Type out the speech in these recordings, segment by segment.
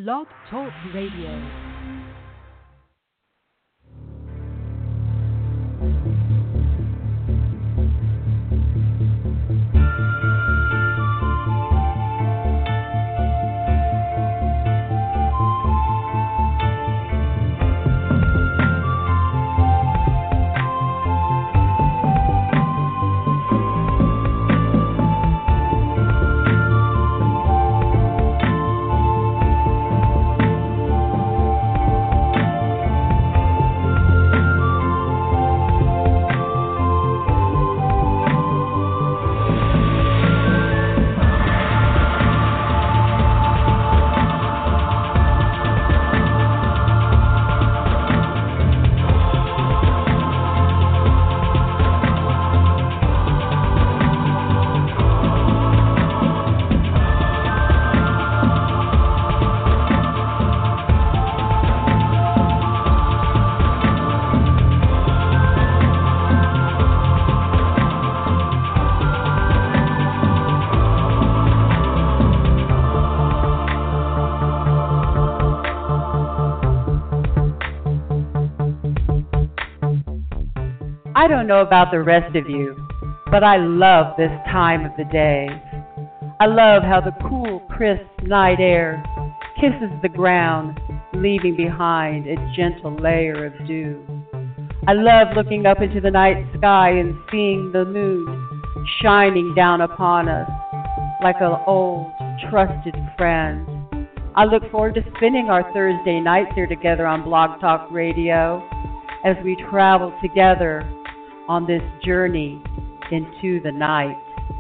Blog Talk Radio. I don't know about the rest of you, but I love this time of the day. I love how the cool, crisp night air kisses the ground, leaving behind a gentle layer of dew. I love looking up into the night sky and seeing the moon shining down upon us like an old, trusted friend. I look forward to spending our Thursday nights here together on Blog Talk Radio as we travel together on this journey into the night.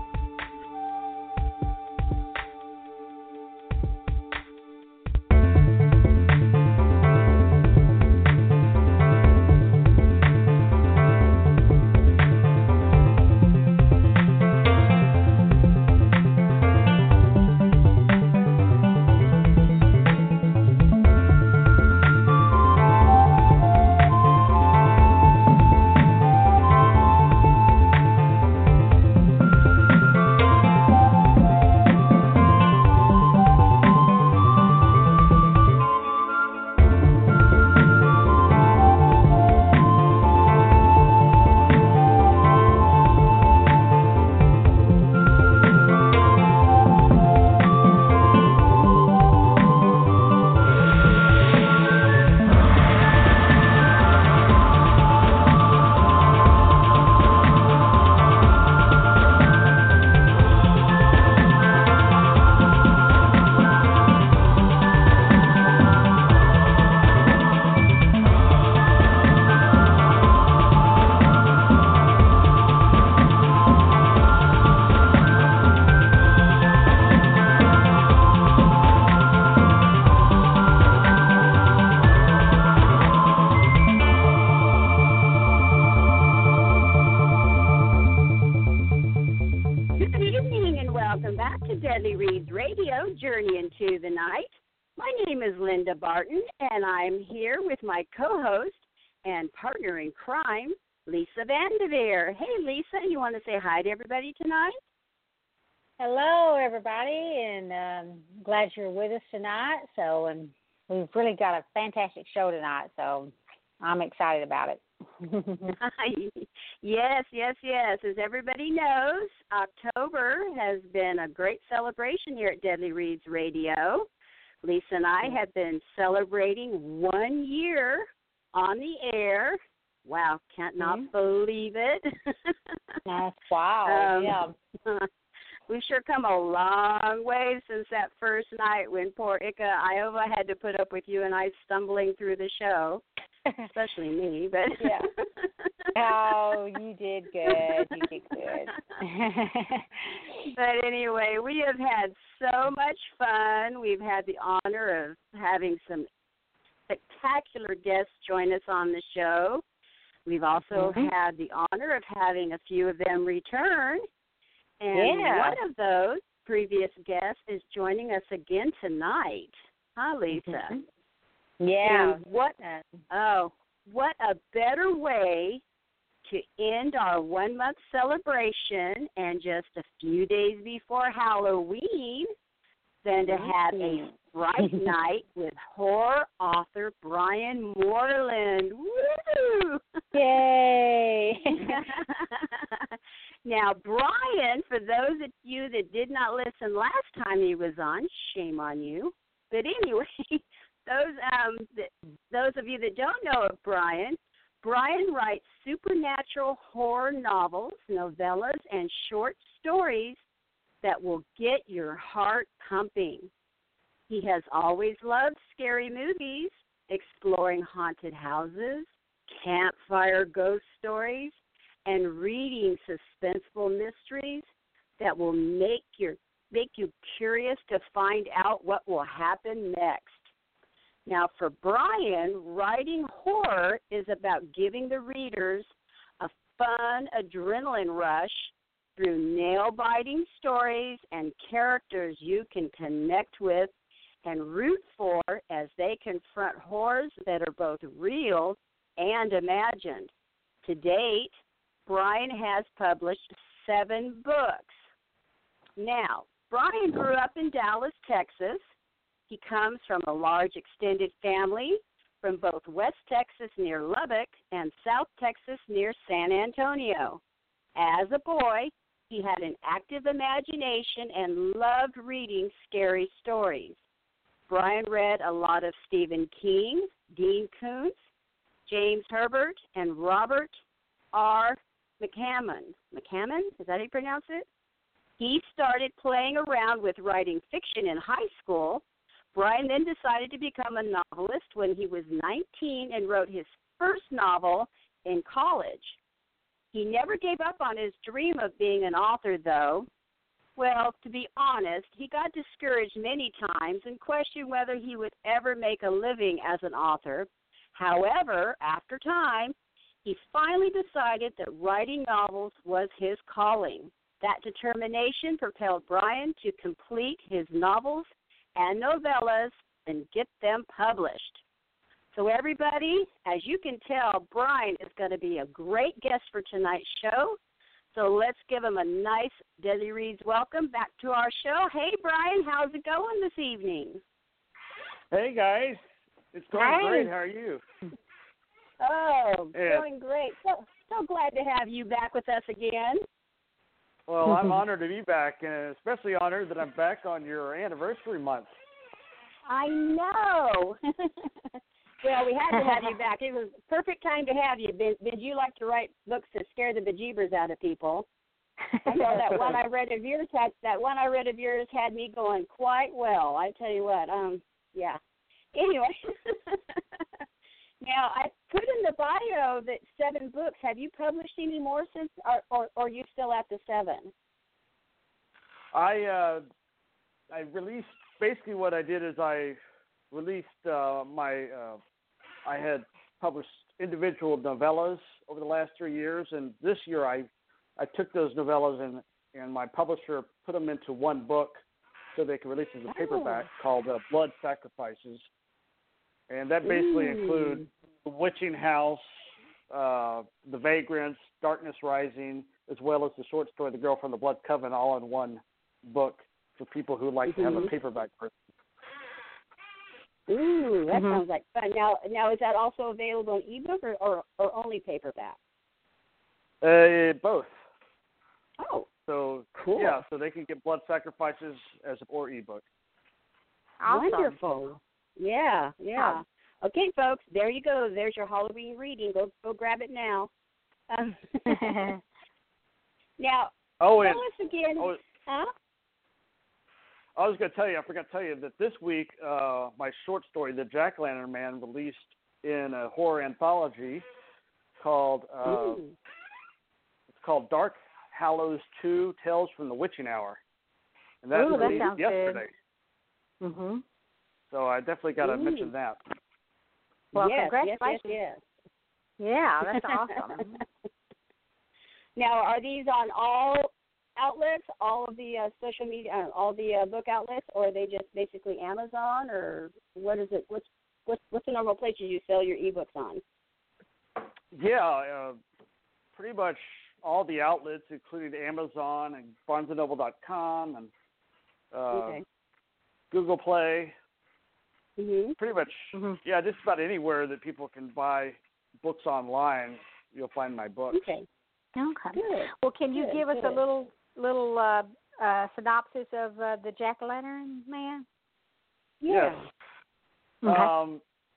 Linda Barton, and I'm here with my co-host and partner in crime, Lisa Vanderveer. Hey, Lisa, you want to say hi to everybody tonight? Hello, everybody, and glad you're with us tonight. We've really got a fantastic show tonight, so I'm excited about it. Yes. As everybody knows, October has been a great celebration here at Deadly Reads Radio. Lisa and I have been celebrating 1 year on the air. Wow, can't not believe it. Wow, yeah. We've sure come a long way since that first night when poor Ika Iova had to put up with you and I stumbling through the show, especially me. But yeah. Oh, you did good. But anyway, we have had so much fun. We've had the honor of having some spectacular guests join us on the show. We've also had the honor of having a few of them return. And one of those previous guests is joining us again tonight. Huh, Lisa? Yeah. And what a better way to end our 1 month celebration and just a few days before Halloween than to have a Fright Night with horror author Brian Moreland. Woo! Yay! Now, Brian, for those of you that did not listen last time he was on, shame on you. But anyway, those of you that don't know of Brian writes supernatural horror novels, novellas, and short stories that will get your heart pumping. He has always loved scary movies, exploring haunted houses, campfire ghost stories, and reading suspenseful mysteries that will make you curious to find out what will happen next. Now, for Brian, writing horror is about giving the readers a fun adrenaline rush through nail-biting stories and characters you can connect with and root for as they confront horrors that are both real and imagined. To date, Brian has published 7 books. Now, Brian grew up in Dallas, Texas. He comes from a large extended family from both West Texas near Lubbock and South Texas near San Antonio. As a boy, he had an active imagination and loved reading scary stories. Brian read a lot of Stephen King, Dean Koontz, James Herbert, and Robert R. McCammon. McCammon? Is that how you pronounce it? He started playing around with writing fiction in high school. Brian then decided to become a novelist when he was 19 and wrote his first novel in college. He never gave up on his dream of being an author, though. Well, to be honest, he got discouraged many times and questioned whether he would ever make a living as an author. However, after time, he finally decided that writing novels was his calling. That determination propelled Brian to complete his novels and novellas and get them published. So everybody, as you can tell, Brian is going to be a great guest for tonight's show. So let's give him a nice Desi Reed's welcome back to our show. Hey, Brian, how's it going this evening? Hey, guys. It's going great. How are you? Oh, doing great. So glad to have you back with us again. Well, I'm honored to be back, and especially honored that I'm back on your anniversary month. I know. Well, we had to have you back. It was a perfect time to have you. Did you like to write books to scare the bejeebers out of people? I know that one I read of yours had me going quite well. I tell you what. Yeah. Anyway. Now, I put in the bio that 7 books. Have you published any more since, or are you still at the 7? I released, basically what I did is I released I had published individual novellas over the last 3 years, and this year I took those novellas and my publisher put them into one book so they could release as a paperback called Blood Sacrifices. And that basically includes The Witching House, The Vagrants, Darkness Rising, as well as the short story The Girl from the Blood Coven, all in one book for people who like to have a paperback version. Ooh, that sounds like fun. Now, is that also available in ebook or only paperback? Both. Oh, so cool. Yeah, so they can get Blood Sacrifices as or ebook. Awesome. Wonderful. Yeah. Okay, folks, there you go. There's your Halloween reading. Go grab it now. Now, tell us again. Huh? I was going to tell you, I forgot to tell you that this week my short story, The Jack-O-Lantern Man, released in a horror anthology called it's called Dark Hallows 2: Tales from the Witching Hour. And that released yesterday. Good. Mm-hmm. So I definitely got to mention that. Well, yes, congratulations. Yes. Yeah, that's awesome. Now, are these on all outlets, all of the social media, all the book outlets, or are they just basically Amazon, or what is it? What's the normal places you sell your ebooks on? Yeah, pretty much all the outlets, including Amazon and BarnesandNoble.com and Google Play, pretty much, yeah, just about anywhere that people can buy books online, you'll find my books. Okay. Okay. Good. Well, can you give us a good. little synopsis of the Jack-o'-lantern Man? Yes. Okay.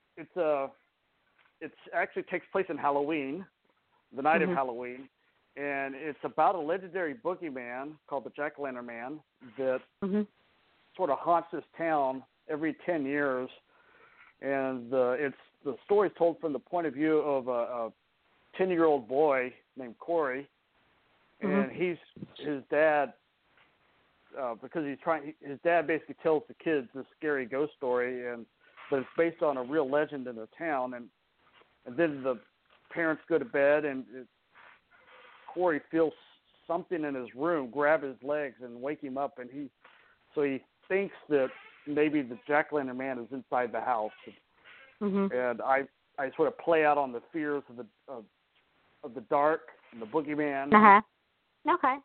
It's actually takes place in Halloween, the night of Halloween, and it's about a legendary boogeyman called the Jack-o'-lantern Man that sort of haunts this town every 10 years, and the story is told from the point of view of a 10-year-old boy named Corey, and his dad, because his dad basically tells the kids this scary ghost story, but it's based on a real legend in the town, and then the parents go to bed, and Corey feels something in his room grab his legs and wake him up, and he thinks that maybe the Jack-o'-lantern Man is inside the house, and I sort of play out on the fears of the dark and the boogeyman. Okay.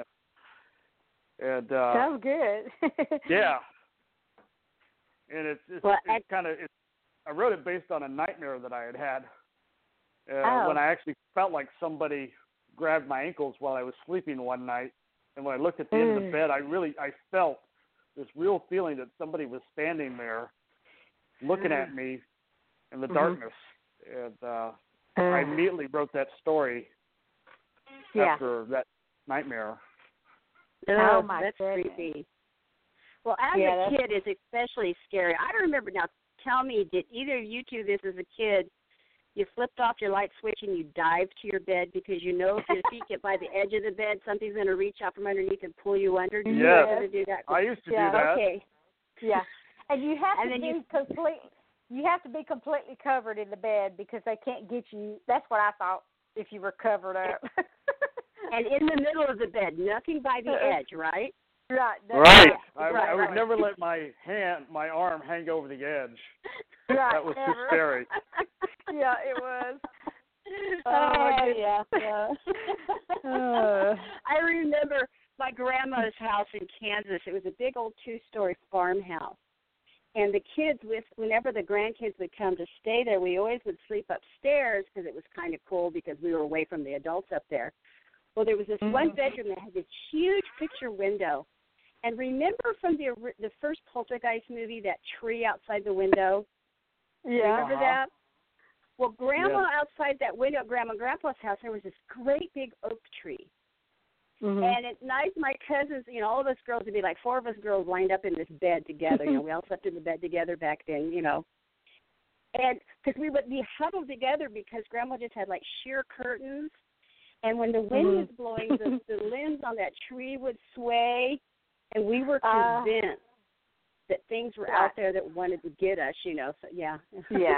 And sounds good. yeah. And it's kind of I wrote it based on a nightmare that I had when I actually felt like somebody grabbed my ankles while I was sleeping one night, and when I looked at the end of the bed, I felt this real feeling that somebody was standing there looking at me in the darkness, and I immediately wrote that story after that nightmare. Oh my that's goodness. creepy. Well, as a kid, it's especially scary. I remember now. Tell me, did either of you two this as a kid? You flipped off your light switch and you dived to your bed because you know if your feet get by the edge of the bed, something's going to reach out from underneath and pull you under. Did you ever do that? I used to do that. Okay. Yeah, and you have You have to be completely covered in the bed because they can't get you. That's what I thought. If you were covered up. And in the middle of the bed, nothing by the edge, right? Right. Right. I would never let my arm hang over the edge. Right. That was too scary. Yeah, it was. Yeah. I remember my grandma's house in Kansas. It was a big old 2-story farmhouse. And the kids, whenever the grandkids would come to stay there, we always would sleep upstairs because it was kind of cool because we were away from the adults up there. Well, there was this one bedroom that had this huge picture window. And remember from the first Poltergeist movie, that tree outside the window? Yeah. Remember that? Well, Grandma outside that window at Grandma and Grandpa's house, there was this great big oak tree. And at night, my cousins, all of us girls would be like 4 of us girls lined up in this bed together. We all slept in the bed together back then, And because we would be huddled together because Grandma just had like sheer curtains. And when the wind was blowing, the limbs on that tree would sway. And we were convinced that things were out there that wanted to get us, So, yeah. Yeah.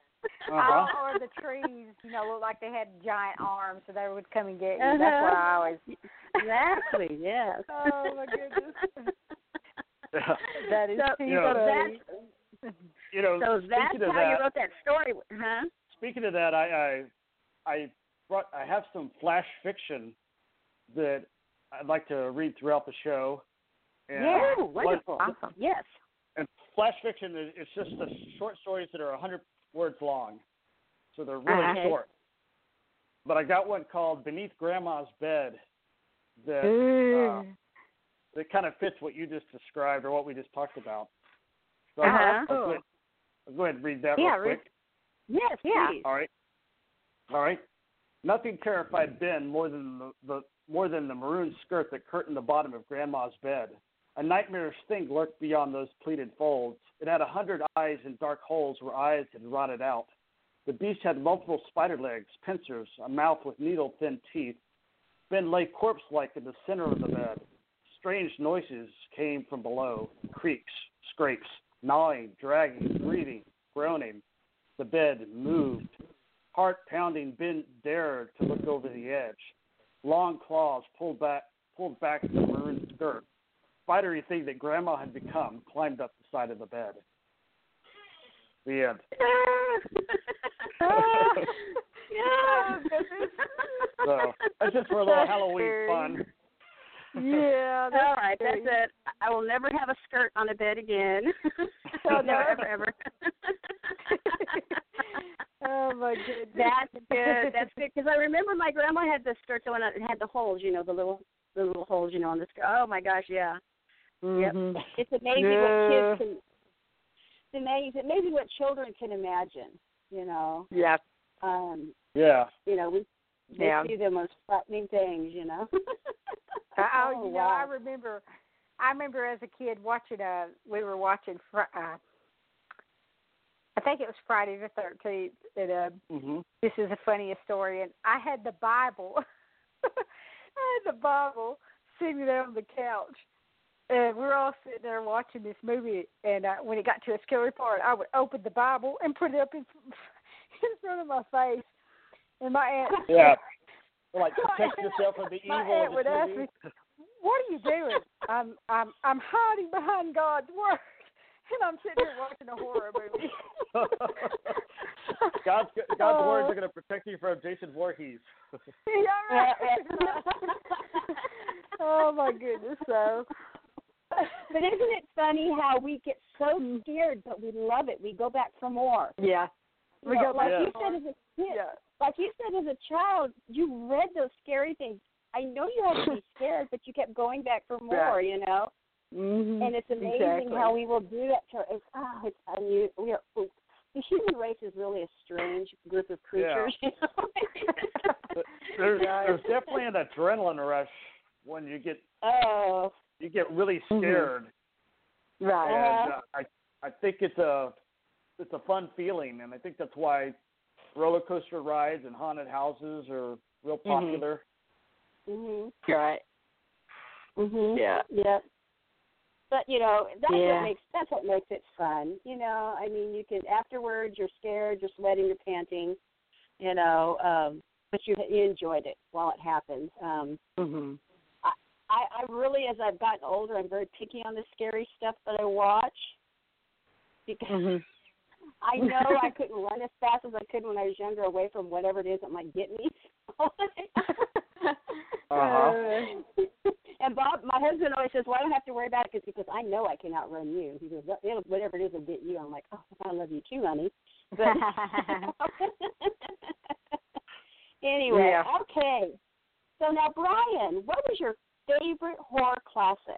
Or the trees, looked like they had giant arms, so they would come and get you. That's what I always. Exactly. Yes. Oh my goodness. Yeah. That is so that's how you wrote that story, huh? Speaking of that, I have some flash fiction that I'd like to read throughout the show. And wonderful! Awesome. Yes. And flash fiction it's just the short stories that are 100 words long, so they're really short. But I got one called "Beneath Grandma's Bed" that kind of fits what you just described or what we just talked about. So I'll go ahead and read that real quick. Yes, please. All right. Nothing terrified Ben more than the maroon skirt that curtained the bottom of Grandma's bed. A nightmarish thing lurked beyond those pleated folds. It had 100 eyes in dark holes where eyes had rotted out. The beast had multiple spider legs, pincers, a mouth with needle-thin teeth. Ben lay corpse-like in the center of the bed. Strange noises came from below, creaks, scrapes, gnawing, dragging, breathing, groaning. The bed moved. Heart-pounding, Ben dared to look over the edge. Long claws pulled back the maroon skirt. Spidery thing that Grandma had become climbed up the side of the bed. The end. So that's just for a little Halloween fun. Yeah. All right, that's it. I will never have a skirt on a bed again. Oh, never, no. ever. Oh my goodness. That's good. That's good because I remember my grandma had the skirt that had the holes, the little holes, on the skirt. Oh my gosh, yeah. Mm-hmm. Yep. It's amazing what kids can. It's amazing what children can imagine. Yeah. Yeah. They see the most frightening things. Wow. Wow. I remember as a kid watching. We were watching. I think it was Friday the 13th. And this is the funniest story. And I had the Bible. Sitting there on the couch. And we're all sitting there watching this movie. And when it got to a scary part, I would open the Bible and put it up in front of my face. And my aunt. Yeah. Like protect yourself from the evil. My aunt would ask me, "What are you doing?" I'm hiding behind God's word. And I'm sitting here watching a horror movie. God's words are going to protect you from Jason Voorhees. Yeah, right. Oh my goodness! So, but isn't it funny how we get so scared, but we love it? We go back for more. Yeah, we go back. You said as a kid, like you said as a child, you read those scary things. I know you had to be scared, but you kept going back for more. Mm-hmm. And it's amazing how we will do that. It's unusual. The human race is really a strange group of creatures. Yeah. There's definitely an adrenaline rush when you get really scared. Right. And I think it's a fun feeling, and I think that's why roller coaster rides and haunted houses are real popular. Mm-hmm. Right. Mm-hmm. Yeah. Yep. But that's what makes it fun. I mean, you can afterwards you're scared, you're sweating, you're panting, but you enjoyed it while it happened. I really, as I've gotten older, I'm very picky on the scary stuff that I watch because I know I couldn't run as fast as I could when I was younger away from whatever it is that might get me. And Bob, my husband always says, "Well, I don't have to worry about it because I know I can outrun you." He goes, "Whatever it is will get you." I'm like, "Oh, I love you too, honey." But anyway, okay. So now, Brian, what was your favorite horror classic?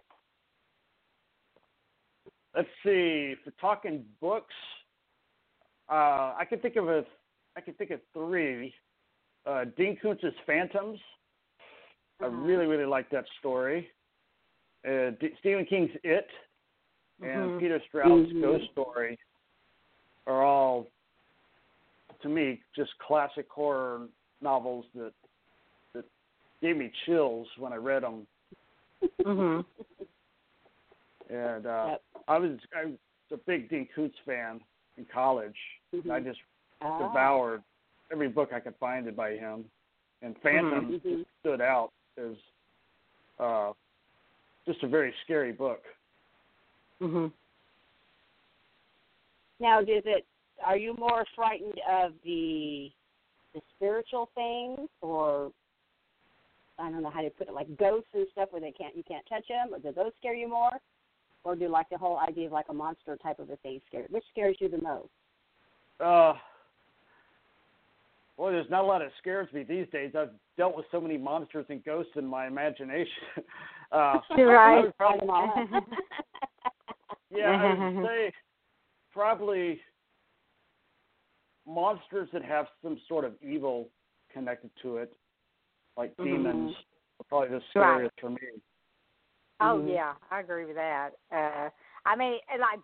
Let's see. If we're talking books, I can think of three. Dean Koontz's Phantoms. I really, really like that story. Stephen King's It and Peter Straub's Ghost Story are all, to me, just classic horror novels that gave me chills when I read them. And I was a big Dean Koontz fan in college. And I just devoured every book I could find by him. And Phantoms stood out as just a very scary book. Now, are you more frightened of the spiritual things, or I don't know how to put it, like ghosts and stuff where you can't touch them, or do those scare you more, or do like the whole idea of like a monster type of a thing scare? Which scares you the most? Boy, there's not a lot that scares me these days. I've dealt with so many monsters and ghosts in my imagination. Right. I would say probably monsters that have some sort of evil connected to it, like demons, are probably the scariest for me. Oh, yeah, I agree with that. I mean, like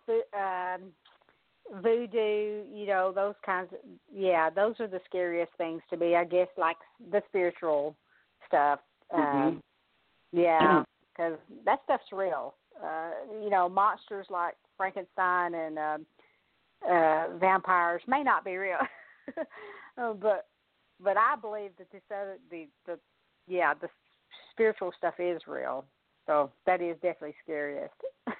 voodoo, those kinds of, those are the scariest things to me, I guess, like the spiritual stuff. Because that stuff's real. Monsters like Frankenstein and vampires may not be real, but I believe that the spiritual stuff is real. So that is definitely scariest.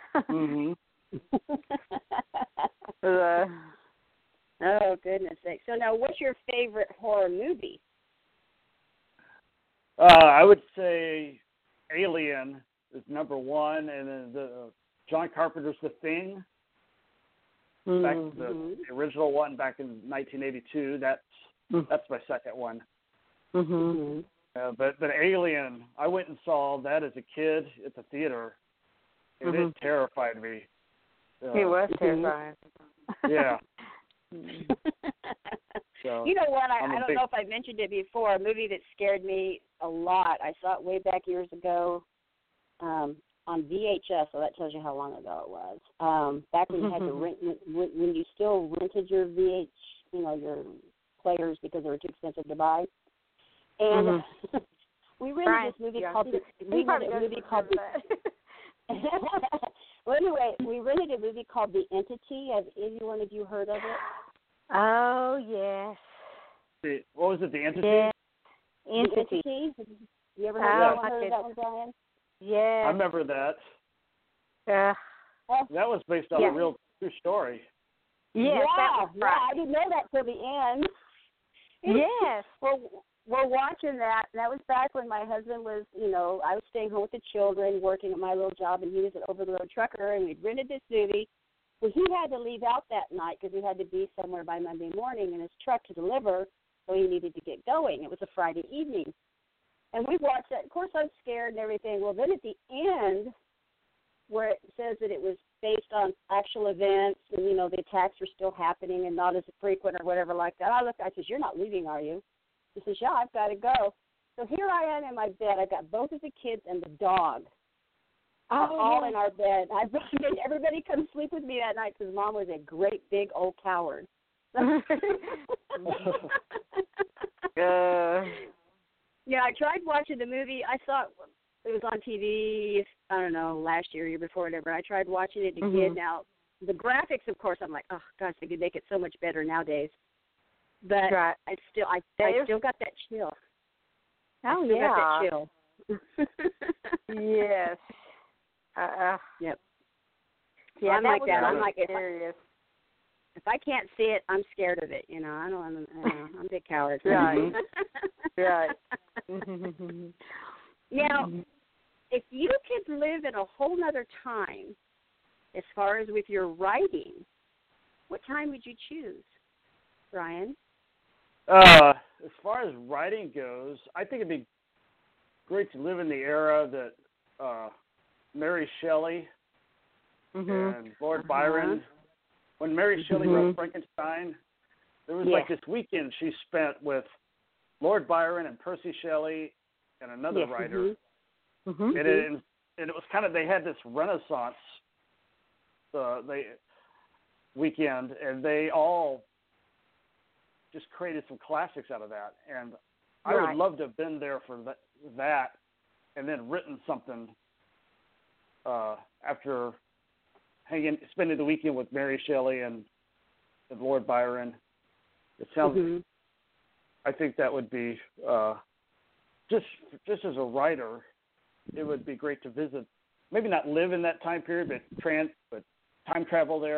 Oh, goodness sake. So now, what's your favorite horror movie? I would say Alien, is number one, and then the John Carpenter's The Thing. Back the original one back in 1982. That's my second one. But Alien, I went and saw that as a kid at the theater, and it terrified me. It was terrifying. Yeah. So, you know what? I don't big... know if I mentioned it before. A movie that scared me a lot. I saw it way back years ago. On VHS, so that tells you how long ago it was. Back when you had to rent, when you still rented your your players because they were too expensive to buy. And we rented this movie called. Well, anyway, we rented a movie called The Entity. Have anyone of you heard of it? Oh yes. What was it? The Entity. Yes. Entity. You ever heard of that one, Brian? Yeah. I remember that. That was based on a real true story. Yes, I didn't know that till the end. Yes. We're watching that. That was back when my husband was, I was staying home with the children, working at my little job, and he was an over-the-road trucker, and we'd rented this movie. Well, he had to leave out that night because he had to be somewhere by Monday morning in his truck to deliver, so he needed to get going. It was a Friday evening. And we watched that. Of course, I'm scared and everything. Well, then at the end, where it says that it was based on actual events and, the attacks were still happening and not as frequent or whatever like that, I says, "You're not leaving, are you?" He says, "Yeah, I've got to go." So here I am in my bed. I got both of the kids and the dog all in our bed. I made everybody come sleep with me that night because Mom was a great big old coward. Yeah, I tried watching the movie. I saw it was on TV, I don't know, last year before, whatever. I tried watching it again. Now, the graphics, of course, I'm like, oh, gosh, they could make it so much better nowadays. But I still got that chill. Oh, yeah. Got that chill. Yes. Yep. Yeah, I'm like that. I'm like, serious. If I can't see it, I'm scared of it. I'm a big coward. Right. Right. Now, if you could live in a whole nother time, as far as with your writing, what time would you choose, Brian? As far as writing goes, I think it'd be great to live in the era that Mary Shelley and Lord Byron. When Mary Shelley wrote Frankenstein, there was like this weekend she spent with Lord Byron and Percy Shelley and another writer. And it was kind of, they had this Renaissance weekend, and they all just created some classics out of that. And I would love to have been there for that and then written something after spending the weekend with Mary Shelley and Lord Byron. It sounds. I think that would be just as a writer, it would be great to visit. Maybe not live in that time period, but time travel there,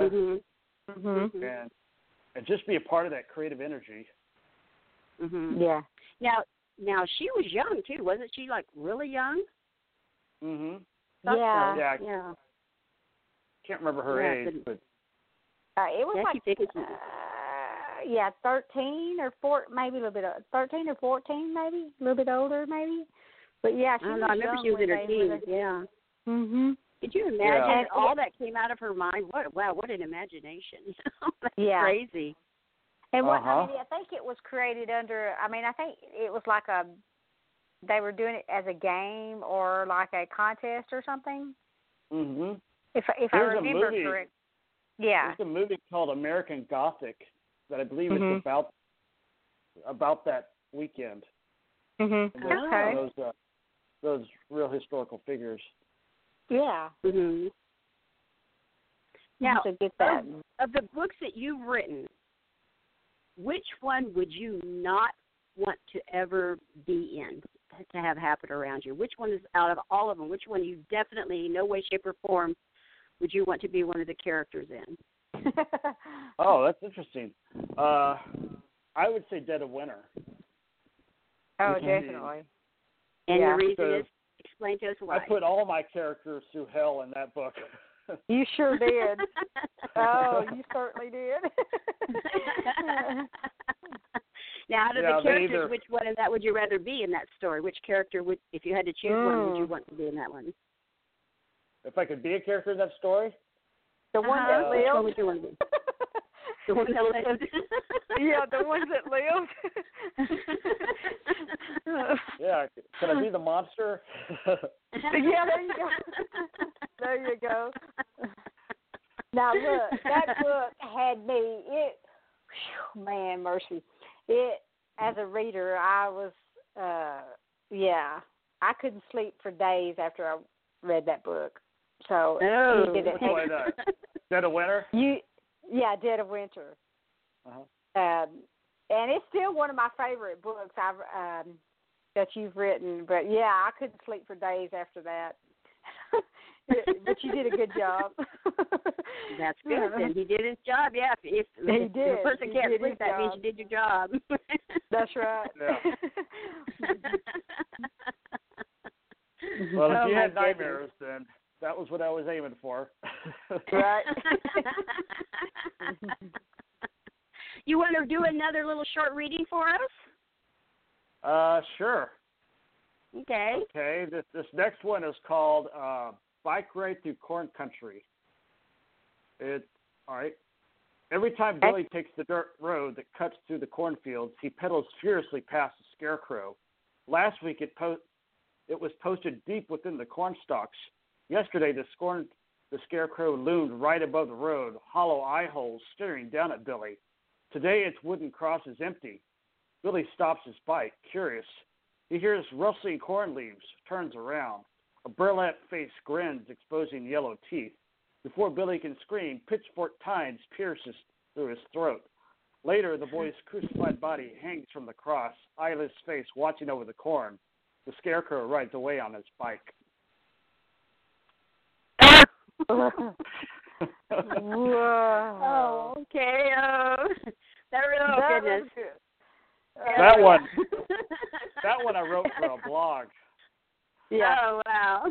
and just be a part of that creative energy. Yeah. Now she was young too, wasn't she? Like really young. Yeah. Yeah. Can't remember her age, but it was like 13 or 14, maybe a little bit. 13 or 14, maybe a little bit older, maybe. But yeah, I remember she was in her teens. Yeah. Could you imagine all that came out of her mind? What an imagination! That's crazy. And what I think it was created under. I think it was like they were doing it as a game or like a contest or something. If I remember correct. Yeah. There's a movie called American Gothic that I believe is about that weekend. Those real historical figures. Yeah. Now, of the books that you've written, which one would you not want to ever be in, to have happen around you? Which one is, out of all of them, which one you definitely, no way, shape, or form, would you want to be one of the characters in? Oh, that's interesting. I would say Dead of Winter. Oh, definitely. And the reason is, Explain to us why. I put all my characters through hell in that book. You sure did. Oh, you certainly did. Now, out of the characters, which one of that would you rather be in that story? Which character would, if you had to choose one, would you want to be in that one? If I could be a character in that story? The one that lived. Which one would you want to be? The one that lived. Yeah, the ones that lived. Yeah, can I be the monster? Yeah, there you go. There you go. Now look, that book had me. Man, mercy. It as a reader, I was. I couldn't sleep for days after I read that book. So you did it. Dead of Winter? Dead of Winter. Uh-huh. And it's still one of my favorite books that you've written. But yeah, I couldn't sleep for days after that. But you did a good job. That's good. Then he did his job. Yeah, if he did. If a person can't sleep, that means you did your job. That's right. Yeah. Well, if you had nightmares, then that was what I was aiming for. Right. You want to do another little short reading for us? Sure. Okay. Okay. This next one is called Bike Ride Through Corn Country. All right. Every time Billy takes the dirt road that cuts through the cornfields, he pedals furiously past the scarecrow. Last week it was posted deep within the corn stalks. Yesterday the scarecrow loomed right above the road, hollow eye holes staring down at Billy. Today its wooden cross is empty. Billy stops his bike, curious. He hears rustling corn leaves, turns around. A burlap face grins, exposing yellow teeth. Before Billy can scream, pitchfork tines pierces through his throat. Later, the boy's crucified body hangs from the cross, eyeless face watching over the corn. The scarecrow rides away on his bike. Whoa. Oh, okay. Goodness. That one I wrote for a blog. Yeah. Oh, wow.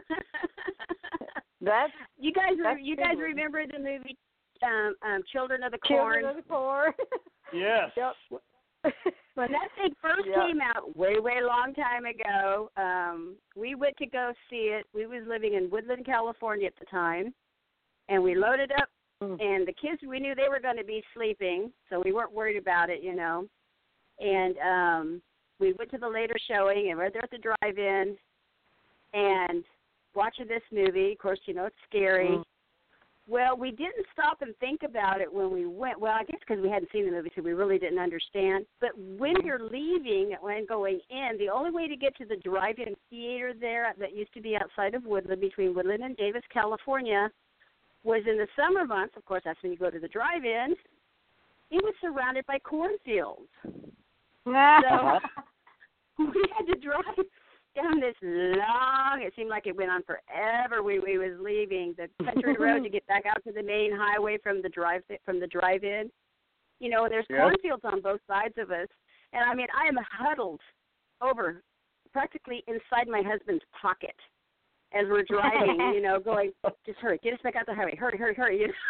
You guys remember the movie Children of the Corn? Children of the Corn. Yes. Yep. When that thing first came out, way long time ago, we went to go see it. We was living in Woodland, California at the time, and we loaded up, and the kids, we knew they were going to be sleeping, so we weren't worried about it, you know. And we went to the later showing, and we're there at the drive-in, and watching this movie. Of course, you know, it's scary. Well, we didn't stop and think about it when we went. Well, I guess because we hadn't seen the movie, so we really didn't understand. But when you're leaving and going in, the only way to get to the drive-in theater there that used to be outside of Woodland, between Woodland and Davis, California, was in the summer months. Of course, that's when you go to the drive-in. It was surrounded by cornfields. So we had to drive down this long, it seemed like it went on forever. We was leaving the country road to get back out to the main highway from the drive-in. You know, there's cornfields on both sides of us. And I mean, I am huddled over practically inside my husband's pocket as we're driving, you know, going, just hurry, get us back out the highway, hurry, you know.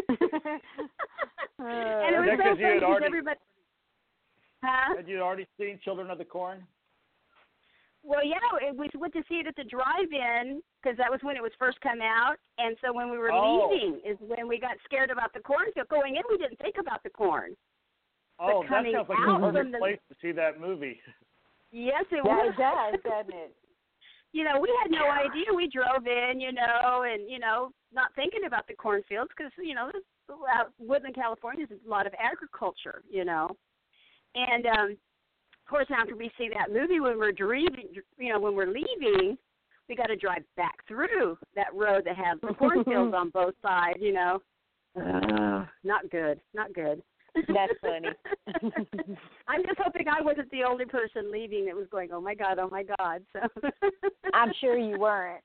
And it was so funny because everybody... Huh? Had you already seen Children of the Corn? Well, yeah, we went to see it at the drive-in because that was when it was first come out. And so when we were leaving is when we got scared about the cornfield. Going in, we didn't think about the corn. Oh, that sounds like a perfect place to see that movie. Yes, it was. It does, doesn't it? You know, we had no idea. We drove in, you know, and, you know, not thinking about the cornfields because, you know, Woodland, California is a lot of agriculture, you know. And, of course, after we see that movie, when we're driving, you know, when we're leaving, we got to drive back through that road that has the cornfields on both sides, you know. Not good. That's funny. I'm just hoping I wasn't the only person leaving that was going, oh, my God. So I'm sure you weren't.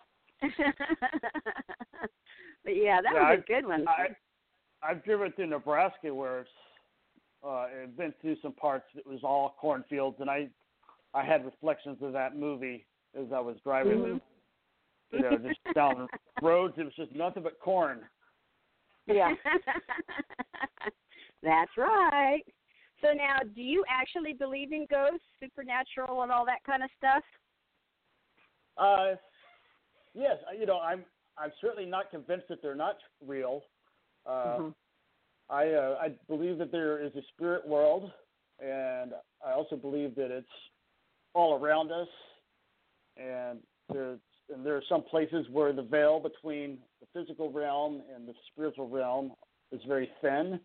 But, yeah, that was a good one. I've driven through Nebraska where I've been through some parts that was all cornfields, and I had reflections of that movie as I was driving just down roads. It was just nothing but corn. Yeah. That's right. So now, do you actually believe in ghosts, supernatural, and all that kind of stuff? Yes, I'm certainly not convinced that they're not real. I believe that there is a spirit world, and I also believe that it's all around us, and there are some places where the veil between the physical realm and the spiritual realm is very thin.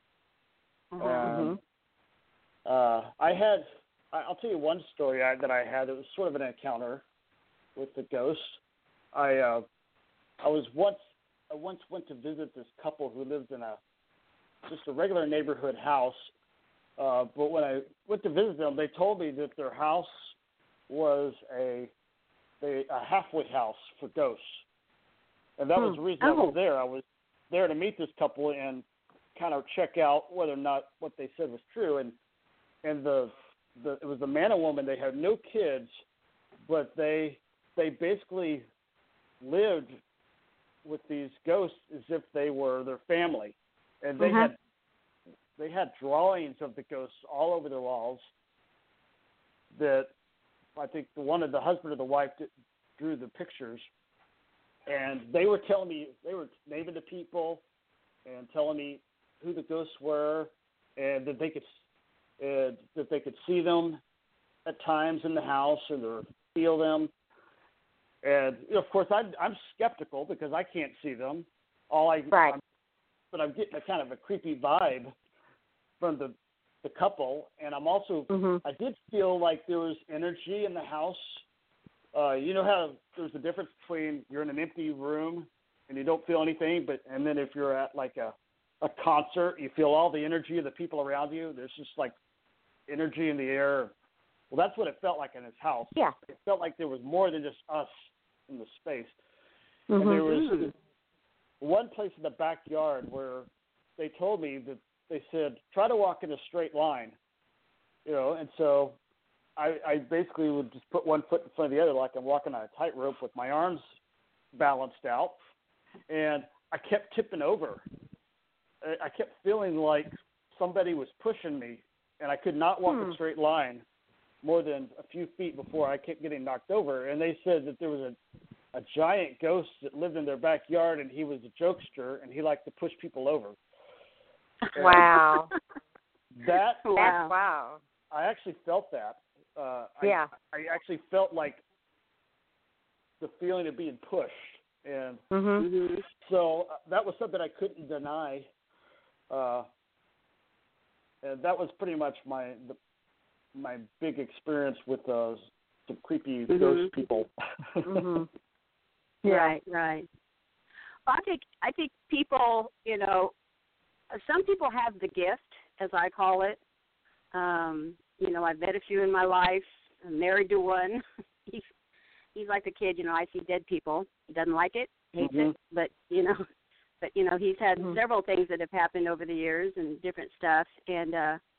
I'll tell you one story that I had. It was sort of an encounter with the ghost. I once went to visit this couple who lived in just a regular neighborhood house. But when I went to visit them, they told me that their house was a halfway house for ghosts, and that was the reason I was there. I was there to meet this couple and kind of check out whether or not what they said was true. And it was a man and woman. They had no kids, but they basically lived with these ghosts as if they were their family, and they had drawings of the ghosts all over their walls. That I think the husband or the wife drew the pictures, and they were telling me, they were naming the people and telling me who the ghosts were, and that they could see them at times in the house or feel them. And of course, I'm skeptical because I can't see them. But I'm getting a kind of a creepy vibe from the couple, and I'm also I did feel like there was energy in the house. You know how there's a difference between you're in an empty room and you don't feel anything, and then if you're at like a concert, you feel all the energy of the people around you. There's just like energy in the air. Well, that's what it felt like in his house. Yeah. It felt like there was more than just us in the space. And there was one place in the backyard where they told me that they said, try to walk in a straight line, and so I basically would just put one foot in front of the other like I'm walking on a tightrope with my arms balanced out, and I kept tipping over. I kept feeling like somebody was pushing me, and I could not walk a straight line more than a few feet before I kept getting knocked over. And they said that there was a giant ghost that lived in their backyard, and he was a jokester, and he liked to push people over. Wow. Wow. I actually felt that. Yeah. I actually felt like the feeling of being pushed. And so that was something I couldn't deny. And that was pretty much my big experience with some creepy ghost people. Yeah. Right. Well, I think people, some people have the gift, as I call it. I've met a few in my life. I'm married to one. He's like a kid, I see dead people. He doesn't like it, hates it, but he's had several things that have happened over the years and different stuff. And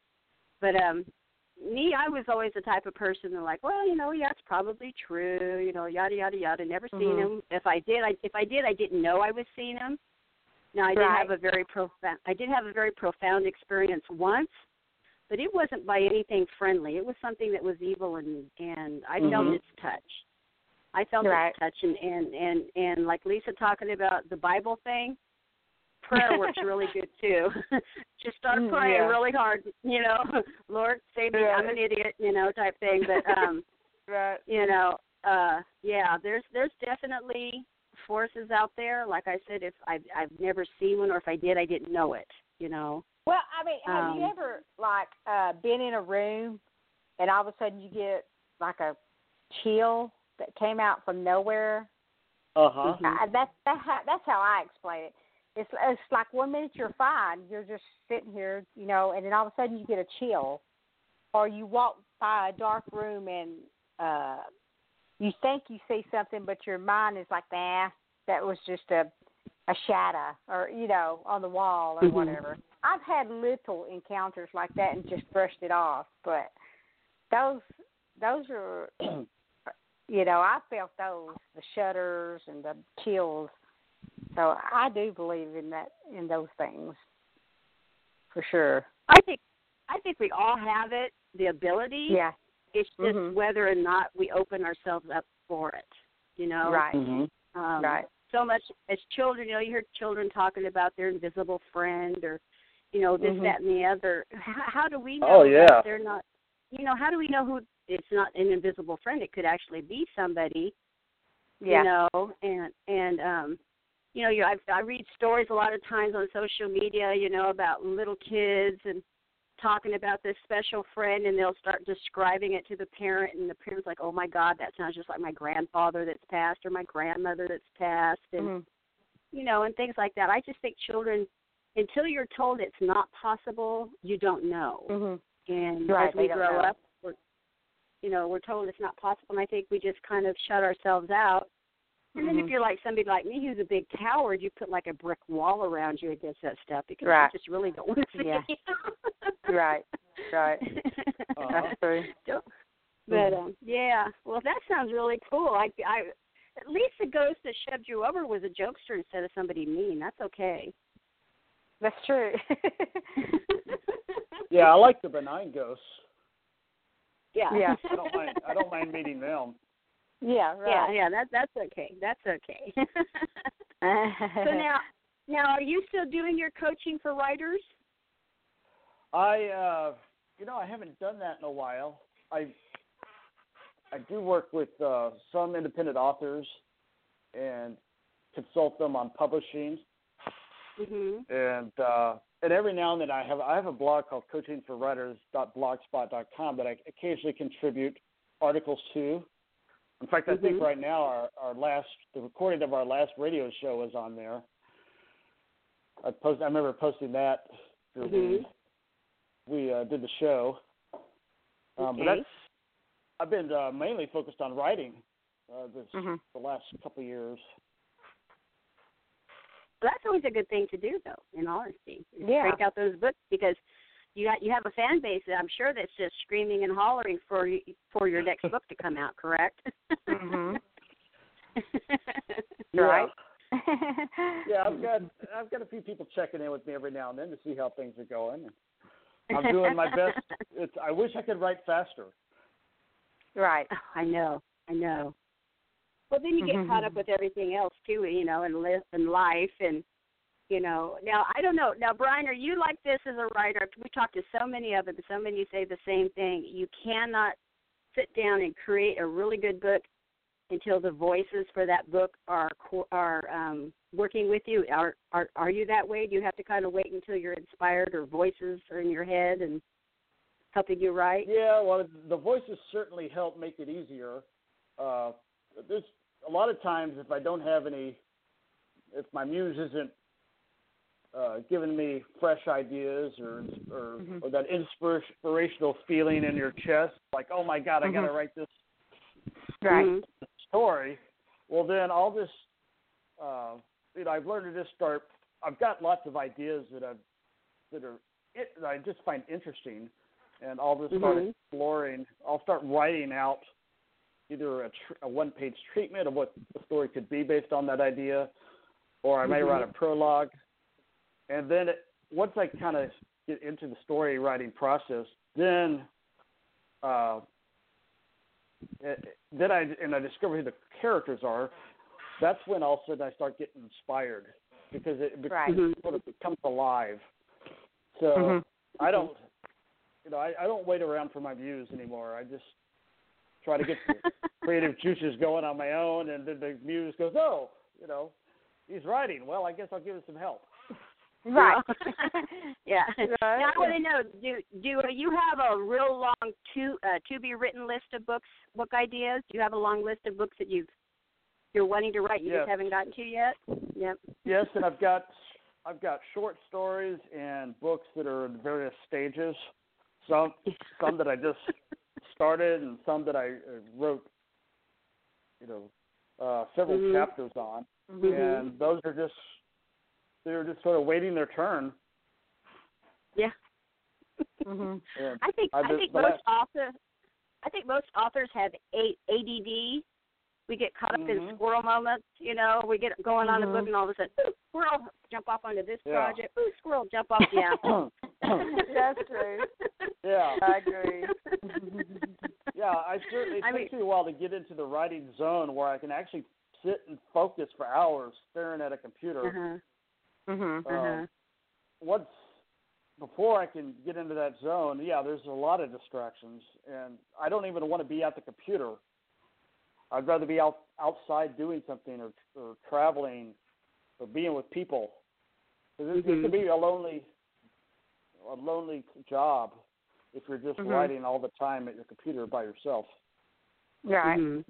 me, I was always the type of person that like, well, yeah, it's probably true, yada yada yada. Never seen him. If I did, I didn't know I was seeing him. Now I did have a very profound experience once, but it wasn't by anything friendly. It was something that was evil, and I felt its touch. I felt its touch, and like Lisa talking about the Bible thing, prayer works really good too. Just start praying really hard, Lord save me, I'm an idiot, type thing. But there's definitely forces out there. Like I said, if I've never seen one, or if I did, I didn't know it. Well, I mean, have you ever been in a room and all of a sudden you get like a chill that came out from nowhere? That's how I explain it. It's like 1 minute you're fine, you're just sitting here, and then all of a sudden you get a chill, or you walk by a dark room and you think you see something, but your mind is like, nah, that was just a shadow, or on the wall or whatever. I've had little encounters like that and just brushed it off, but those are I felt those, the shudders and the chills. So I do believe in those things, for sure. I think we all have it, the ability. Yeah. It's just whether or not we open ourselves up for it, Right. Right. So much as children, you hear children talking about their invisible friend or, this, that, and the other. How do we know that they're not, how do we know who it's not an invisible friend? It could actually be somebody, I read stories a lot of times on social media, about little kids and talking about this special friend, and they'll start describing it to the parent, and the parent's like, oh, my God, that sounds just like my grandfather that's passed or my grandmother that's passed, and, and things like that. I just think children, until you're told it's not possible, you don't know. And as we grow up, we're told it's not possible, and I think we just kind of shut ourselves out. And then if you're like somebody like me who's a big coward, you put like a brick wall around you against that stuff because you just really don't want to see it. Right. That's true. But, well, that sounds really cool. I at least the ghost that shoved you over was a jokester instead of somebody mean. That's okay. That's true. Yeah, I like the benign ghosts. Yeah. I don't mind meeting them. Yeah, right. Yeah, that's okay. That's okay. So now, are you still doing your coaching for writers? I haven't done that in a while. I do work with some independent authors and consult them on publishing. And every now and then I have a blog called coachingforwriters.blogspot.com that I occasionally contribute articles to. In fact, I think right now the recording of our last radio show is on there. I remember posting that after we did the show. But I've been mainly focused on writing the last couple of years. Well, that's always a good thing to do, though, in honesty. Yeah. Break out those books because you have a fan base that I'm sure that's just screaming and hollering for your next book to come out, correct? Right. Yeah, I've got a few people checking in with me every now and then to see how things are going. I'm doing my best. I wish I could write faster. Right. Oh, I know. Well, then you get caught up with everything else too, in life, and Now I don't know. Now, Brian, are you like this as a writer? We talked to so many of them. So many say the same thing. You cannot sit down and create a really good book until the voices for that book are working with you. Are you that way? Do you have to kind of wait until you're inspired or voices are in your head and helping you write? Yeah, well, the voices certainly help make it easier. There's a lot of times if my muse isn't giving me fresh ideas or that inspirational feeling in your chest, like, oh my God, I got to write this story. Well, then all this, I've learned to just start. I've got lots of ideas that I just find interesting, and I'll just start exploring. I'll start writing out either a one-page treatment of what the story could be based on that idea, or I may write a prologue. And then once I kind of get into the story writing process, then I discover who the characters are. That's when all of a sudden I start getting inspired because it sort of becomes alive. So I don't, I don't wait around for my muse anymore. I just try to get the creative juices going on my own, and then the muse goes, oh, he's writing. Well, I guess I'll give him some help. Right. Yeah. Now I want to know, do you have a real long to be written list of book ideas? Do you have a long list of books that you're wanting to write? You just haven't gotten to yet. Yep. Yes, and I've got short stories and books that are in various stages. Some that I just started, and some that I wrote, several chapters on, and those are just. They're just sort of waiting their turn. Yeah. I think most authors have ADD, we get caught up in Mhm. squirrel moments. You know, we get going on a book, and all of a sudden, ooh, squirrel, jump off onto this project. Ooh, squirrel, jump off the apple. That's true. Yeah. I agree. Yeah, it takes me a while to get into the writing zone where I can actually sit and focus for hours staring at a computer. Once before I can get into that zone, there's a lot of distractions, and I don't even want to be at the computer. I'd rather be outside doing something or traveling or being with people. It can be a lonely job if you're just writing all the time at your computer by yourself. Right.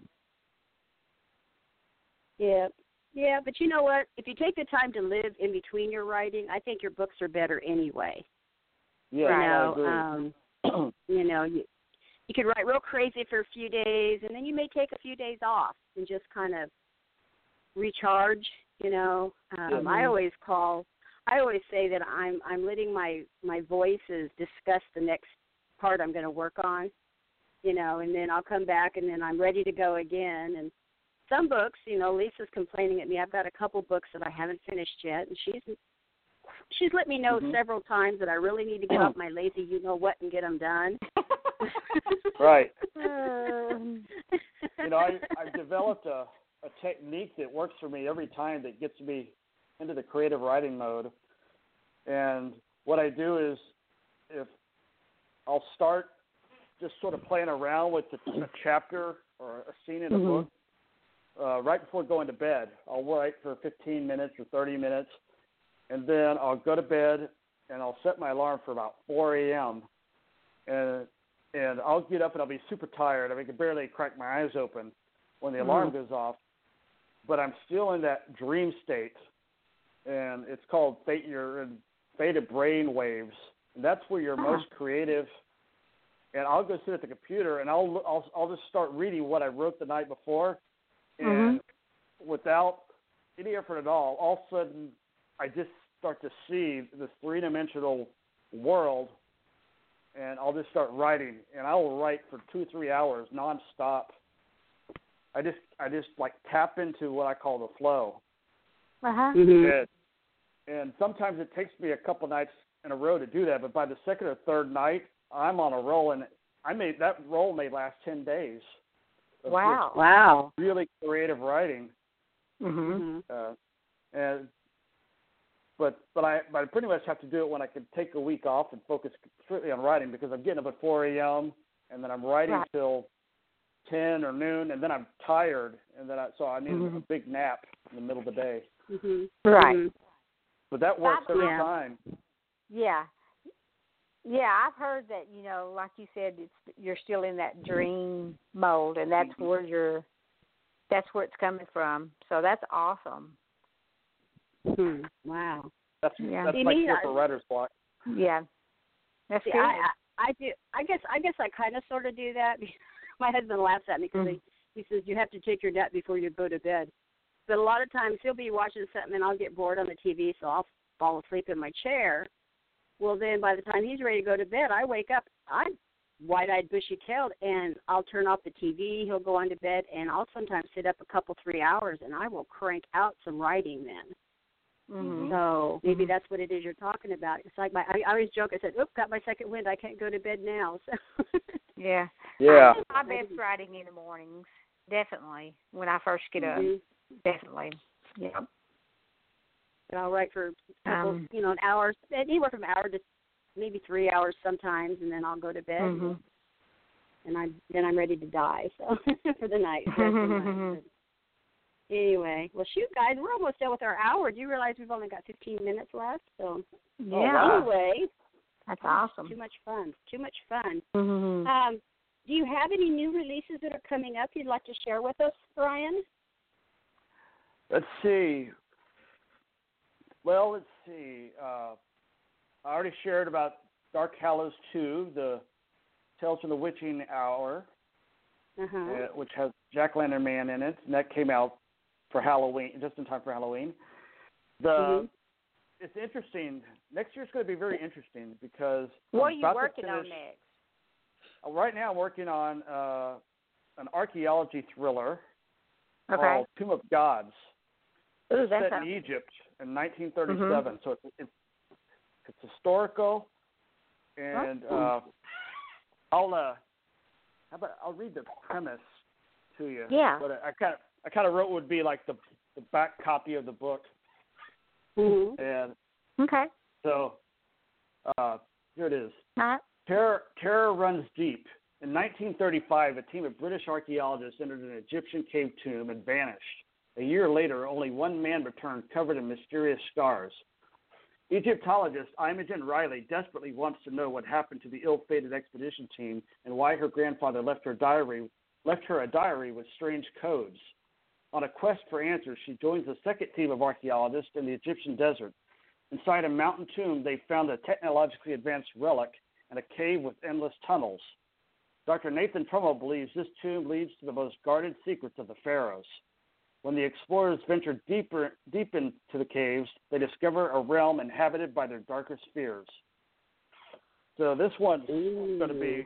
Yeah, but you know what? If you take the time to live in between your writing, I think your books are better anyway. Yeah, I agree. You know, you could write real crazy for a few days, and then you may take a few days off and just kind of recharge. You know, I always say that I'm letting my voices discuss the next part I'm going to work on. You know, and then I'll come back, and then I'm ready to go again. And some books, you know, Lisa's complaining at me. I've got a couple books that I haven't finished yet, and she's let me know several times that I really need to get off my lazy you-know-what and get them done. Right. You know, I've developed a technique that works for me every time that gets me into the creative writing mode. And what I do is if I'll start just sort of playing around with a chapter or a scene in a book, right before going to bed. I'll write for 15 minutes or 30 minutes, and then I'll go to bed, and I'll set my alarm for about 4 a.m., and I'll get up, and I'll be super tired. I can barely crack my eyes open when the alarm goes off, but I'm still in that dream state, and it's called theta brain waves, and that's where you're most creative. And I'll go sit at the computer, and I'll just start reading what I wrote the night before, and without any effort at all of a sudden, I just start to see this three-dimensional world, and I'll just start writing, and I will write for 2-3 hours nonstop. I just like tap into what I call the flow. And sometimes it takes me a couple nights in a row to do that, but by the second or third night, I'm on a roll, and that roll may last 10 days. Wow. Really creative writing. But I pretty much have to do it when I can take a week off and focus strictly on writing, because I'm getting up at 4 a.m. and then I'm writing till 10 or noon, and then I'm tired, and then I need a big nap in the middle of the day. Right. But that works every time. Yeah. Yeah, I've heard that, you know, like you said, you're still in that dream mode, and that's where that's where it's coming from. So that's awesome. Wow. That's my cure for writer's block. Yeah. That's good. I do. I guess I kind of sort of do that. My husband laughs at me because he says you have to take your nap before you go to bed. But a lot of times he'll be watching something and I'll get bored on the TV, so I'll fall asleep in my chair. Well, then by the time he's ready to go to bed, I wake up. I'm wide-eyed, bushy-tailed, and I'll turn off the TV. He'll go on to bed, and I'll sometimes sit up a couple, 3 hours, and I will crank out some writing then. So maybe that's what it is you're talking about. It's like I always joke. I said, "Oop, got my second wind. I can't go to bed now." So. Yeah. Yeah. My best writing in the mornings, definitely. When I first get up, definitely. Yeah. But I'll write for an hour, anywhere from an hour to maybe 3 hours sometimes, and then I'll go to bed, and I'm ready to die. So for the night. Anyway, well, shoot, guys, we're almost done with our hour. Do you realize we've only got 15 minutes left? So anyway, that's awesome. Too much fun. Do you have any new releases that are coming up you'd like to share with us, Brian? Let's see. Well, I already shared about Dark Hallows 2, the Tales from the Witching Hour, which has Jack-o'-lantern Man in it, and that came out for Halloween, just in time for Halloween. It's interesting. Next year's going to be very interesting because what are you working on next? Right now, I'm working on an archaeology thriller called Tomb of Gods. Ooh, It's set in Egypt in 1937. So it's historical, and I'll read the premise to you. Yeah. But I kind of wrote what would be like the back copy of the book. Mm-hmm. And Okay. so here it is. All right. Terror runs deep. In 1935, a team of British archaeologists entered an Egyptian cave tomb and vanished. A year later, only one man returned covered in mysterious scars. Egyptologist Imogen Riley desperately wants to know what happened to the ill-fated expedition team and why her grandfather left her a diary with strange codes. On a quest for answers, she joins a second team of archaeologists in the Egyptian desert. Inside a mountain tomb, they found a technologically advanced relic and a cave with endless tunnels. Dr. Nathan Trumbull believes this tomb leads to the most guarded secrets of the pharaohs. When the explorers venture deep into the caves, they discover a realm inhabited by their darkest fears. So this one's going to be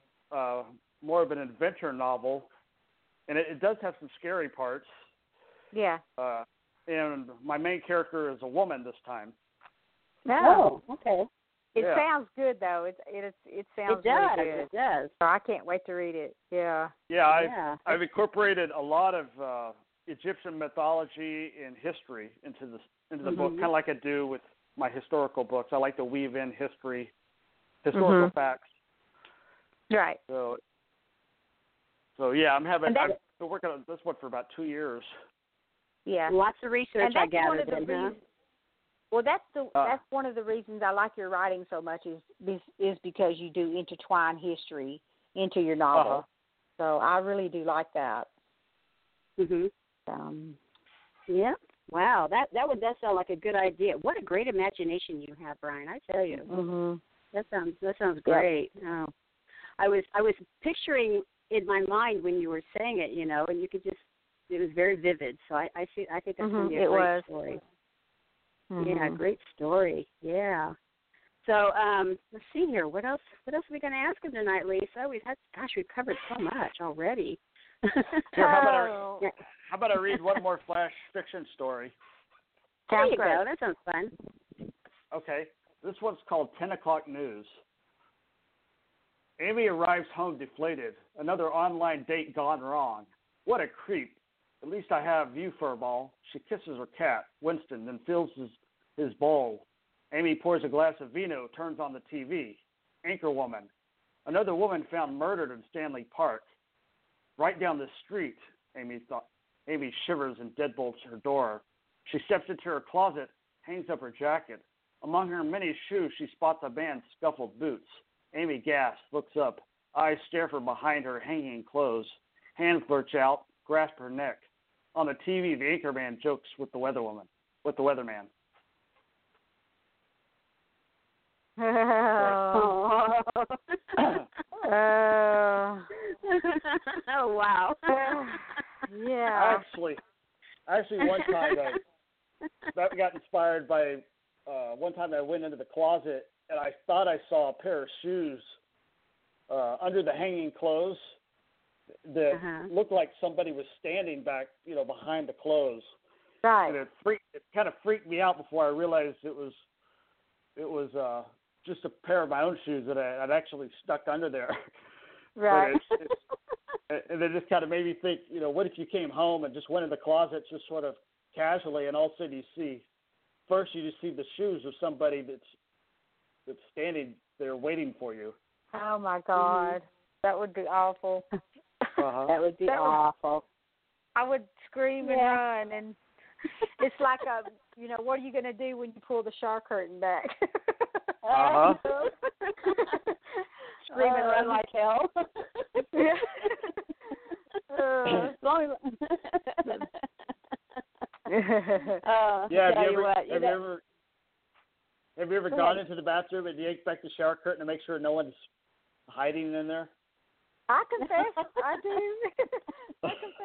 more of an adventure novel, and it does have some scary parts. Yeah. And my main character is a woman this time. Oh, okay. It sounds good though. It sounds really good. It does. So I can't wait to read it. Yeah. Yeah, I've incorporated a lot of Egyptian mythology and history into the book, kind of like I do with my historical books. I like to weave in historical facts. Right. So yeah, I've been working on this one for about 2 years. Yeah. Lots of research, I gathered. Well, that's one of the reasons I like your writing so much is because you do intertwine history into your novel. So I really do like that. Mhm. Yeah. Wow. That does sound like a good idea. What a great imagination you have, Brian. I tell you. Mhm. That sounds great. Oh. I was picturing in my mind when you were saying it, and you could just it was very vivid. So I think that's going to be a great story. Mm-hmm. Yeah, great story. Yeah. So let's see here. What else are we going to ask him tonight, Lisa? We've covered so much already. Here, how about I read one more flash fiction story? There you go. That sounds fun. Okay. This one's called 10 O'Clock News. Amy arrives home deflated. Another online date gone wrong. What a creep. At least I have you, Furball. She kisses her cat, Winston, then fills his bowl. Amy pours a glass of vino, turns on the TV. Anchorwoman. Another woman found murdered in Stanley Park. Right down the street, Amy shivers and deadbolts her door. She steps into her closet, hangs up her jacket. Among her many shoes, she spots a man's scuffled boots. Amy gasps, looks up. Eyes stare from behind her hanging clothes. Hands lurch out, grasp her neck. On the TV, the anchorman jokes with the weatherman. Oh. Oh wow. Yeah. Actually, one time that got inspired by one time I went into the closet and I thought I saw a pair of shoes under the hanging clothes that looked like somebody was standing back, behind the clothes. Right. And it kind of freaked me out before I realized it was just a pair of my own shoes that I'd actually stuck under there. Right. And it just kind of made me think, what if you came home and just went in the closet just sort of casually, and all of a sudden you see the shoes of somebody that's standing there waiting for you. Oh my God, That would be awful. That would be awful. I would scream and run, and it's like what are you going to do when you pull the shower curtain back? Scream and run like hell. Yeah. Have you ever gone into the bathroom and yanked back the shower curtain to make sure no one's hiding in there? I confess, I do.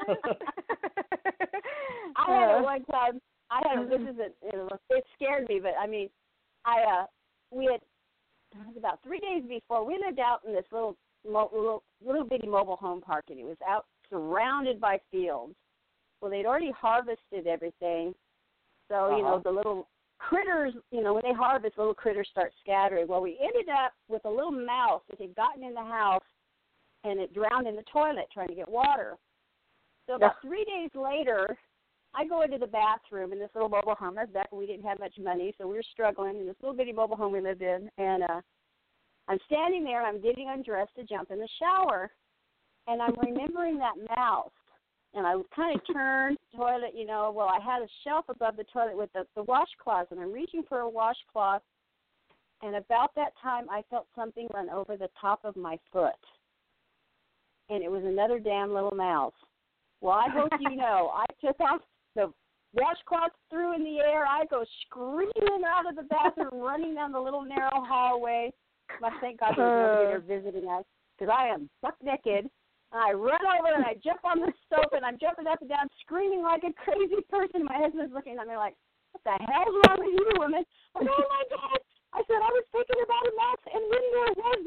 I had it one time. It scared me, but I mean, it was about 3 days before. We lived out in this little bitty mobile home park, and it was out surrounded by fields. Well, they'd already harvested everything. So, you know, the little critters, you know, when they harvest, little critters start scattering. Well, we ended up with a little mouse that had gotten in the house, and it drowned in the toilet trying to get water. So about 3 days later, I go into the bathroom in this little mobile home. That's back when we didn't have much money, so we were struggling in this little bitty mobile home we lived in. And I'm standing there, and I'm getting undressed to jump in the shower. And I'm remembering that mouse. And I kind of turned the toilet, you know. Well, I had a shelf above the toilet with the washcloth, and I'm reaching for a washcloth. And about that time, I felt something run over the top of my foot. And it was another damn little mouse. Well, I hope you know, I took off the washcloth, threw in the air. I go screaming out of the bathroom, running down the little narrow hallway. Thank God there's nobody there visiting us, because I am buck naked. I run over and I jump on the stove, and I'm jumping up and down, screaming like a crazy person. My husband's looking at me like, what the hell's wrong with you, woman? Like, oh, my God. I said, I was thinking about a mouse, and then there was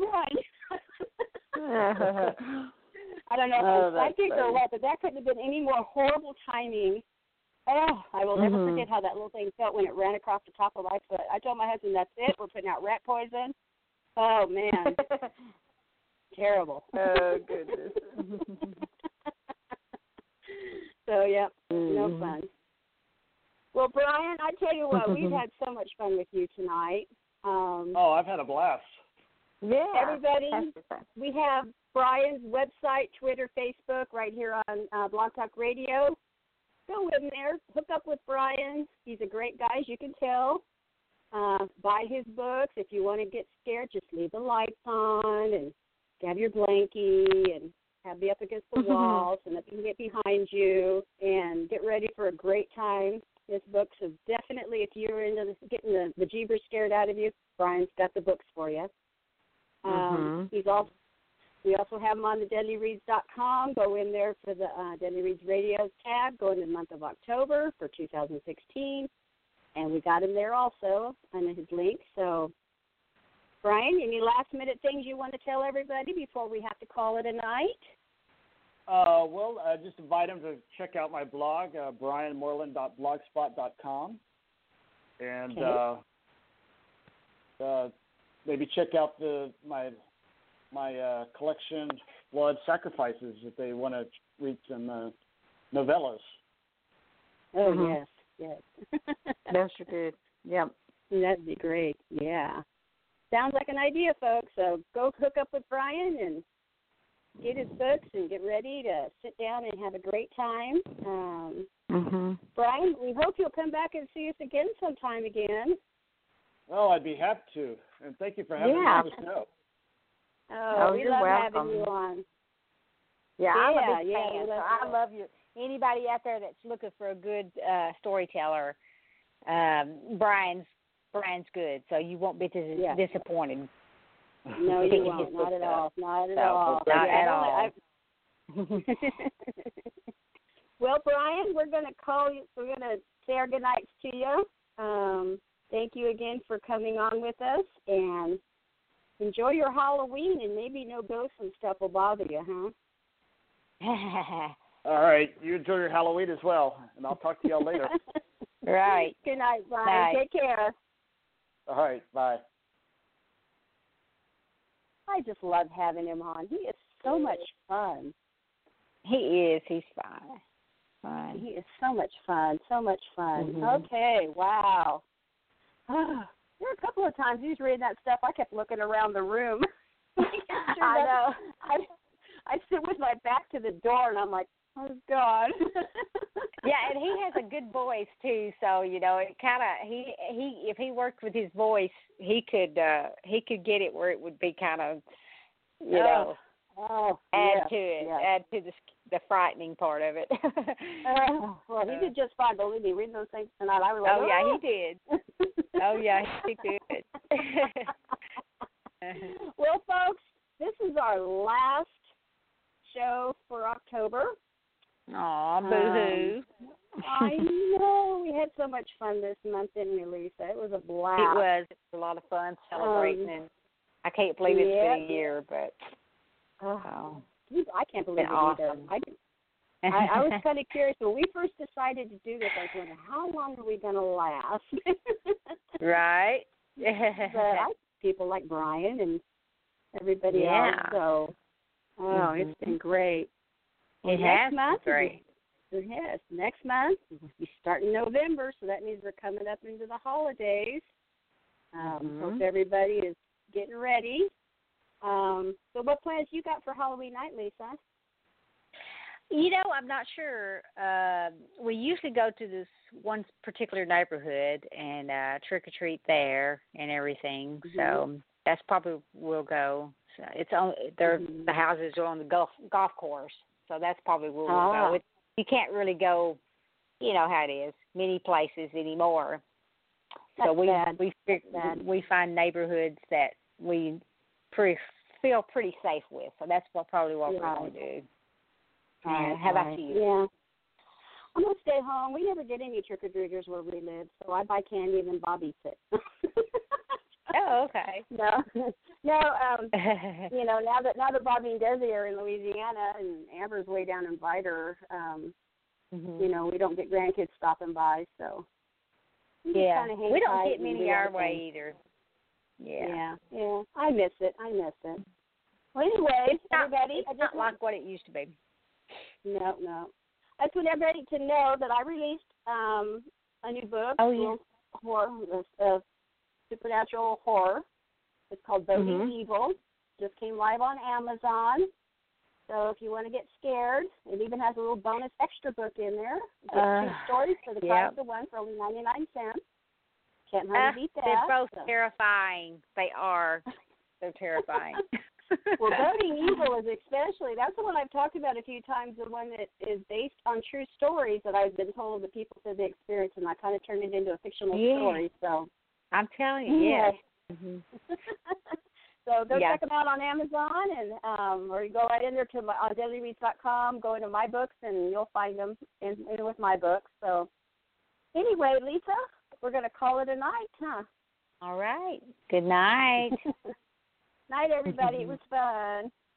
one. I don't know if I'm psychic or what, but that couldn't have been any more horrible timing. Oh, I will never forget how that little thing felt when it ran across the top of my foot. I told my husband, that's it. We're putting out rat poison. Oh, man. Terrible. Oh, goodness. So, yeah, no fun. Well, Brian, I tell you what, we've had so much fun with you tonight. I've had a blast. Yeah. Everybody, we have Brian's website, Twitter, Facebook, right here on Blog Talk Radio. Go in there, hook up with Brian. He's a great guy, as you can tell. Buy his books. If you want to get scared, just leave the lights on and have your blankie and have me up against the wall so that you can get behind you and get ready for a great time. His books is definitely, if you're into getting the jeebers scared out of you, Brian's got the books for you. We also have him on the deadlyreads.com. Go in there for the Deadly Reads Radio tab. Go in the month of October for 2016. And we got him there also on his link. So, Brian, any last-minute things you want to tell everybody before we have to call it a night? Just invite them to check out my blog, brianmoreland.blogspot.com. And maybe check out my collection, Blood Sacrifices, if they want to read some novellas. Oh, yes. Those are good. Yep. That'd be great. Yeah. Sounds like an idea, folks. So go hook up with Brian and get his books and get ready to sit down and have a great time. Brian, we hope you'll come back and see us again sometime again. Oh, I'd be happy to. And thank you for having me on the show. Oh, we love having you on. Yeah, I'm a big fan. So I love you. Anybody out there that's looking for a good storyteller, Brian's good, so you won't be disappointed. No, you won't. Not at all. Not at all. Not at all. Well, Brian, we're going to call you. We're going to say our good nights to you. Thank you again for coming on with us, and enjoy your Halloween, and maybe no ghosts and stuff will bother you, huh? All right. You enjoy your Halloween as well, and I'll talk to y'all later. Right. Good night, Brian. Night. Take care. All right. Bye. I just love having him on. He is so much fun. He is. He's fine. He is so much fun. So much fun. Okay. Wow. There were a couple of times he was reading that stuff. I kept looking around the room. I know. I sit with my back to the door, and I'm like, oh, God. Yeah, and he has a good voice, too. So, you know, it kind of, he if he worked with his voice, he could get it where it would be kind of, you know, add to it, add to the frightening part of it. Well, he did just fine, believe me, reading those things tonight. I was like, yeah, he did. Oh, yeah, he did. Well, folks, this is our last show for October. Aw, boo-hoo. I know. We had so much fun this month, didn't we, Lisa? It was a blast. It was a lot of fun celebrating, and I can't believe it's been a year, but I can't believe it awesome. either. I was kind of curious when we first decided to do this. I was wondering how long are we going to last? Right. But people like Brian and everybody else. So, it's been great. It has been great. Yes, next month we start in November, so that means we're coming up into the holidays. Hope everybody is getting ready. So what plans you got for Halloween night, Lisa? I'm not sure. We usually go to this one particular neighborhood and trick-or-treat there and everything. So that's probably we'll go. So it's on the houses are on the golf course, so that's probably where we'll go. You can't really go, you know how it is, many places anymore. So we find neighborhoods that we feel pretty safe with. So that's probably what we're going to do. How about you? Yeah. I'm going to stay home. We never get any trick-or-treaters where we live, so I buy candy and then Bob eats it. Oh, okay. No. Now that Bobby and Desi are in Louisiana and Amber's way down in Vidor, we don't get grandkids stopping by, so we don't get many our way either. Yeah. I miss it. Well, anyway, everybody, it's not like what it used to be. No. I just want everybody to know that I released a new book. Horror, supernatural horror. It's called Voting Evil. Just came live on Amazon. So if you want to get scared, it even has a little bonus extra book in there. It's 2 stories for the price of one for only 99 cents. Can't hardly beat that. They're both terrifying. They are. They're terrifying. Well, Voting Evil is especially, that's the one I've talked about a few times, the one that is based on true stories that I've been told that people said they experienced, and I kind of turned it into a fictional story. So I'm telling you, yes. So go check them out on Amazon, and or you go right in there to on DesiReads.com, go into My Books, and you'll find them in with my books. So anyway, Lisa, we're going to call it a night, huh? All right. Good night. Night, everybody. It was fun.